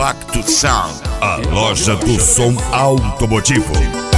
Impacto Sound, a loja do som automotivo.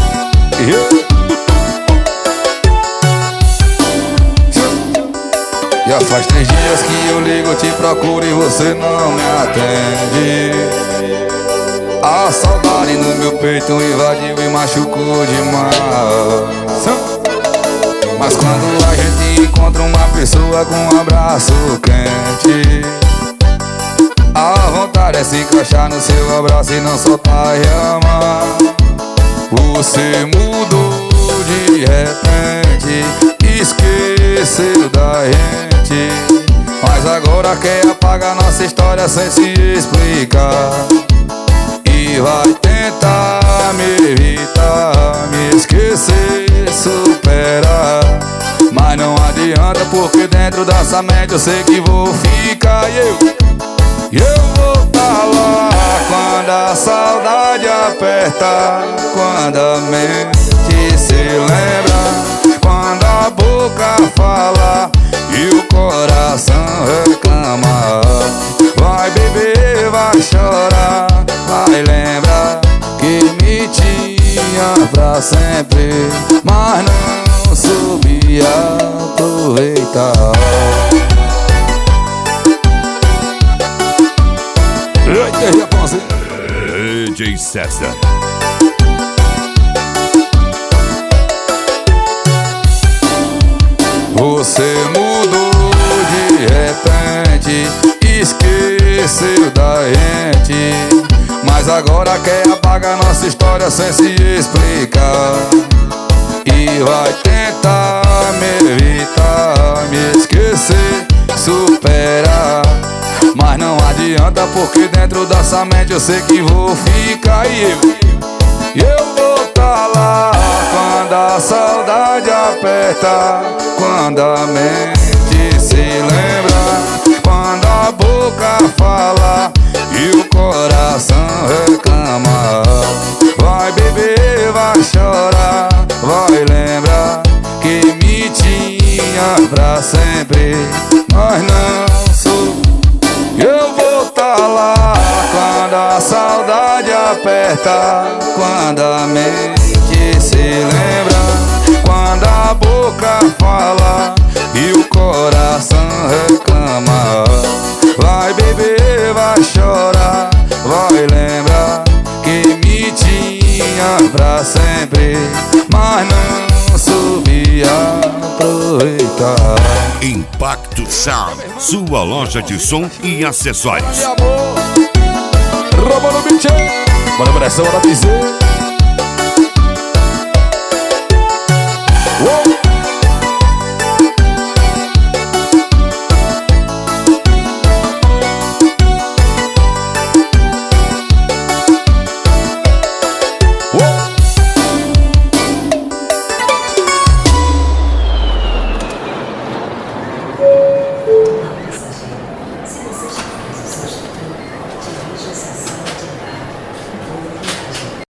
Já faz 3 dias que eu ligo, te procuro e você não me atende. A saudade no meu peito invadiu e machucou demais. Mas quando a gente encontra uma pessoa com um abraço quente, a vontade é se encaixar no seu abraço e não soltar e amar. Você mudou de repente, esqueceu da gente, mas agora quer apagar nossa história sem se explicar. E vai tentar me evitar, me esquecer, superar, mas não adianta porque dentro dessa mente eu sei que vou ficar. E eu vou tá lá quando a saudade apertar, quando a mente se lembra, quando a boca fala e o coração reclama. Vai beber, vai chorar, vai lembrar que me tinha pra sempre, mas não soube aproveitar. DJ César. Você mudou de repente, esqueceu da gente, mas agora quer apagar nossa história sem se explicar. E vai tentar me evitar, me esquecer, superar, mas não adianta porque dentro dessa mente eu sei que vou ficar. E eu vou tá lá quando a saudade aperta, quando a mente se lembra, quando a boca fala e o coração reclama. Vai beber, vai chorar, vai lembrar que me tinha pra sempre, mas não sou. Eu vou tá lá quando a saudade aperta, quando a mente se lembra, quando a boca fala e o coração reclama. Vai beber, vai chorar, vai lembrar que me tinha pra sempre, mas não soube aproveitar. Impacto Sound, sua loja de som e acessórios. Rouba no beat, bora pressão, bora dizer.